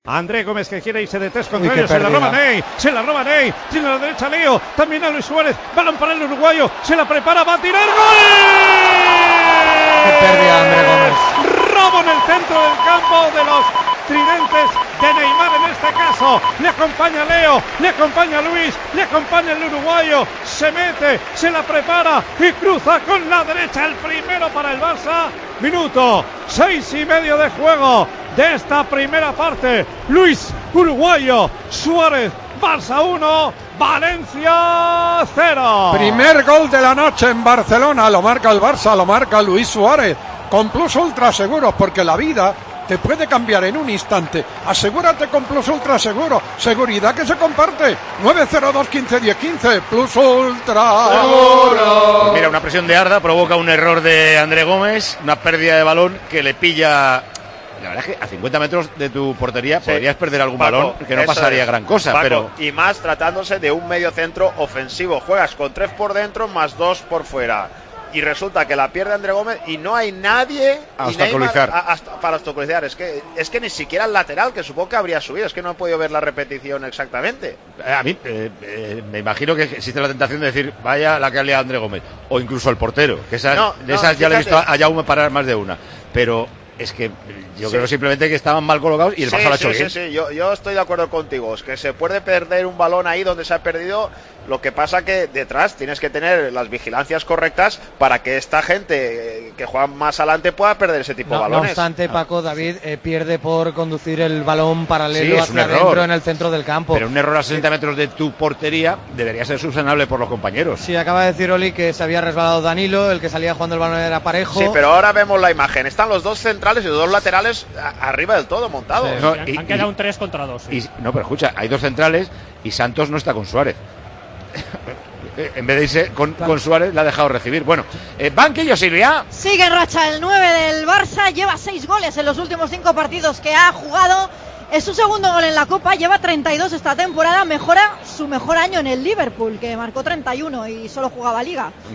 André Gómez que quiere irse de tres contra ellos, se la roba Ney, tiene a la derecha Leo, también a Luis Suárez, balón para el uruguayo, se la prepara, va a tirar, ¡gol! ¡Qué pérdida, André Gómez! Robo en el centro del campo de los tridentes de Neymar en este caso, le acompaña Leo, le acompaña Luis, le acompaña el uruguayo, se mete, se la prepara y cruza con la derecha, el primero para el Barça, minuto 6:30 de juego de esta primera parte. Luis, uruguayo, Suárez, Barça 1, Valencia 0. Primer gol de la noche en Barcelona, lo marca el Barça, lo marca Luis Suárez, con Plus Ultra Seguros, porque la vida te puede cambiar en un instante. Asegúrate con Plus Ultra Seguro, seguridad que se comparte. 902 15 10 15, Plus Ultra Seguro. Pues mira, una presión de Arda provoca un error de André Gómez, una pérdida de balón que le pilla. La verdad es que a 50 metros de tu portería podrías perder algún balón, que no pasaría gran cosa, Paco, pero... Y más tratándose de un medio centro ofensivo. Juegas con 3 por dentro más 2 por fuera. Y resulta que la pierde André Gómez y no hay nadie a obstaculizar. Para obstaculizar. Es que ni siquiera el lateral, que supongo que habría subido. Es que no he podido ver la repetición exactamente. A mí me imagino que existe la tentación de decir, vaya la que ha liado André Gómez. O incluso el portero, que esas ya le he visto a Jaume parar más de una. Pero... es que yo creo simplemente que estaban mal colocados y el Barça lo ha hecho bien. Sí, yo estoy de acuerdo contigo. Es que se puede perder un balón ahí donde se ha perdido. Lo que pasa que detrás tienes que tener las vigilancias correctas para que esta gente que juega más adelante pueda perder ese tipo de balones. No obstante, Paco, David pierde por conducir el balón paralelo hacia adentro en el centro del campo. Pero un error a 60 metros de tu portería debería ser subsanable por los compañeros. Sí, acaba de decir Oli que se había resbalado Danilo, el que salía jugando el balón era Parejo. Sí, pero ahora vemos la imagen. Están los dos centrales y los dos laterales arriba del todo montados. Sí, no, han quedado un 3 contra 2. Sí. No, pero escucha, hay dos centrales y Santos no está con Suárez. En vez de irse con Suárez, la ha dejado recibir. Bueno, banquillo, Silvia. Sigue en racha el 9 del Barça, lleva 6 goles en los últimos 5 partidos que ha jugado. Es su segundo gol en la Copa, lleva 32 esta temporada, mejora su mejor año en el Liverpool, que marcó 31 y solo jugaba Liga.